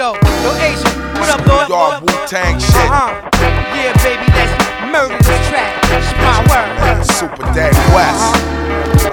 though. Yo, Asia, what up, Lord? Y'all Wu-Tang shit. Yeah, baby, let's murder this track. It's my word. Man, Super Dang West.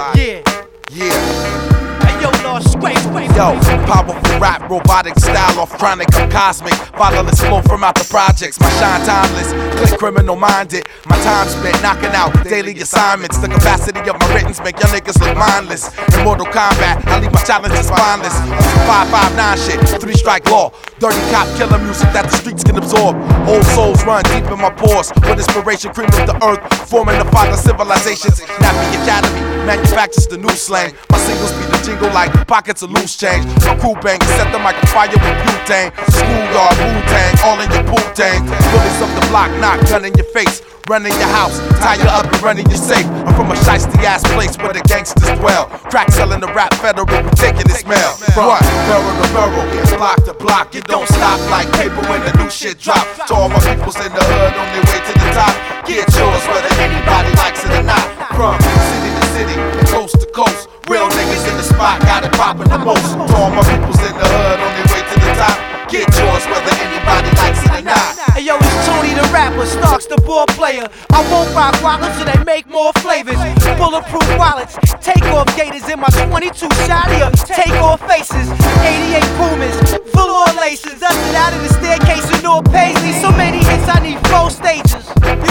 Yeah. Yo, Lord, scrape. Yo, powerful rap, robotic style, off chronic, I'm cosmic. Fatherless flow from out the projects, my shine timeless. Click criminal minded, my time spent knocking out daily assignments. The capacity of my writtens make y'all niggas look mindless. In Mortal Kombat, I leave my challenges spineless. 559 shit, 3-strike law. Dirty cop killer music that the streets can absorb. Old souls run deep in my pores, with inspiration cream of the earth, forming the father civilizations. Nappy Academy manufactures the new slang. My singles be the jingle like pockets of loose change. My crew bang, set the mic on fire with butane. Schoolyard, Wu-Tang, all in your poop-tang. Bullets up the block, knock, gun in your face. Run in your house, tie you up and run in your safe. I'm from a shiesty ass place where the gangsters dwell. Crack selling the rap federal, we taking this mail. From barrel to barrel, block to block, it don't stop like paper when the new shit drop. To all my peoples in the hood on their way to the top, get yours whether anybody likes it or not. From city to city, coast to coast, real niggas in the spot got it poppin' the most. To all my peoples in the hood on their way to the top, get yours whether anybody likes it or not. Hey yo, it's Tony the rapper, Starks the ball player. I won't rock wallets so they make more flavors. Bulletproof wallets, take off gators in my 22 Shadia. Take off faces, 88 Pumas, full on laces. Dusted out of the staircase in North Paisley. So many hits, I need 4 stages.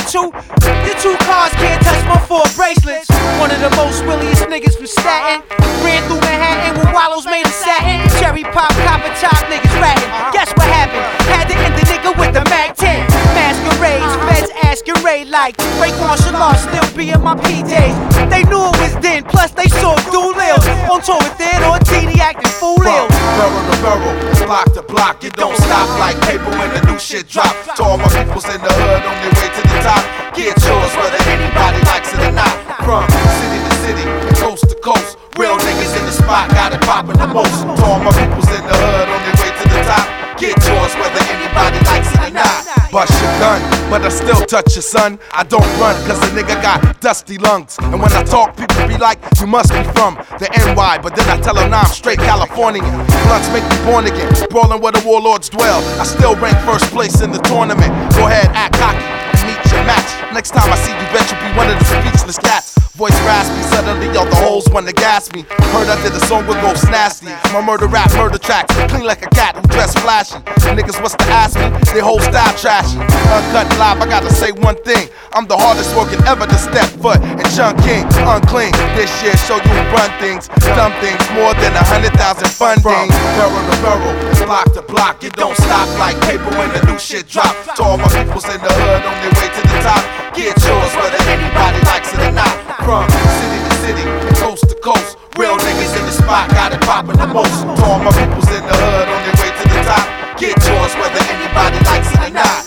Your two cars can't touch my 4 bracelets. One of the most williest niggas from Staten. Ran through Manhattan with wallows made of satin. Cherry pop, copper top niggas ratting. Guess what happened? Had to end the nigga with the Mac 10. Masquerades, feds asking Ray like Raekwon Shalom still be in my PJs. They knew it was then, plus they saw dual ills. On tour with Theodore T, acting fool ill. Barrel to barrel, block to block, it don't stop like paper when the new shit drop. To all my peoples in the hood on their way to the top, get yours whether anybody likes it or not. From city to city, coast to coast, real niggas in the spot got it poppin' the most. To all my peoples in the hood on their way to the top, get yours whether anybody likes it or not. Bust your gun, but I still touch your son. I don't run, cause the nigga got dusty lungs. And when I talk, people be like, you must be from the NY. But then I tell them, nah, I'm straight Californian. Blunts make me born again, brawling where the warlords dwell. I still rank first place in the tournament. Go ahead, act cocky and meet your match. Next time I see you, bet you'll be one of the speechless cats. Voice raspy, suddenly all the hoes wanna gas me. Heard I did a song with Ghost Nasty. My murder rap, murder tracks, clean like a cat who dress flashy. Niggas what's to ask me, they whole style trashy. Uncut live, I gotta say one thing. I'm the hardest working ever to step foot in Chun King, unclean. This year show you who run things, dumb things, more than 100,000 funding. Barrel to barrel, block to block, it don't stop like paper when the new shit drop. To all my peoples in the hood on their way to the top, get yours whether anybody likes it or not. From city to city, coast to coast, real niggas in the spot got it poppin' the most. To all my peoples in the hood on their way to the top, get yours whether anybody likes it or not.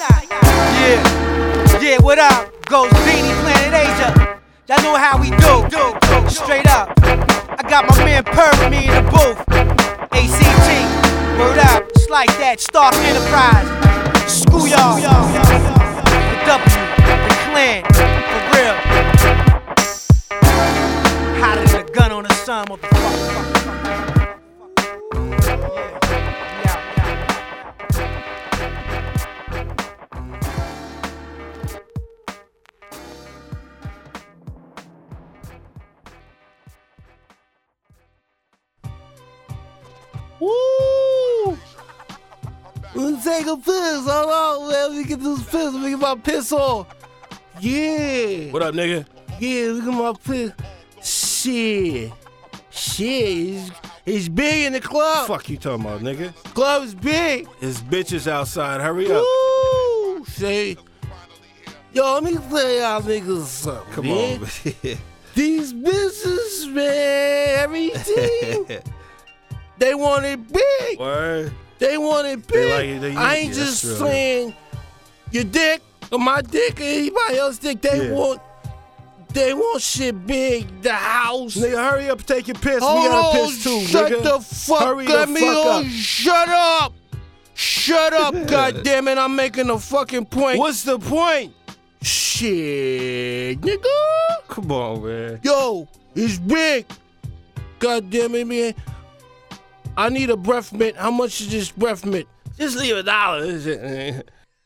Yeah, what up? Ghost Beanie, Planet Asia. Y'all know how we do. Straight up. I got my man Purr with me in the booth. ACT, word up. It's like that. Stark Enterprise. Schoolyard. The W, the Clan. For real. Hotter than a gun on the sun, motherfucker. Woo! Let's take a piss. Hold on, man. Let me get this piss. Let me get my piss on. Yeah. What up, nigga? Yeah, look at my piss. Shit. It's big in the club. Fuck you talking about, nigga? Club is big. There's bitches outside. Hurry up. Woo! Say, yo, let me tell y'all niggas something. Come man. on. These bitches, man, everything. They want it big. Word. They want it big. I ain't yeah, just real, saying your dick or my dick or anybody else's dick. They want shit big. The house. Nigga, hurry up and take your piss. Hold we gotta on, piss too, shut nigga. the fuck hurry up. the fuck up. Shut up. Shut up, goddammit. I'm making a fucking point. What's the point? Shit, nigga. Come on, man. Yo, it's big. Goddammit, man. I need a breath mint. How much is this breath mint? Just leave $1.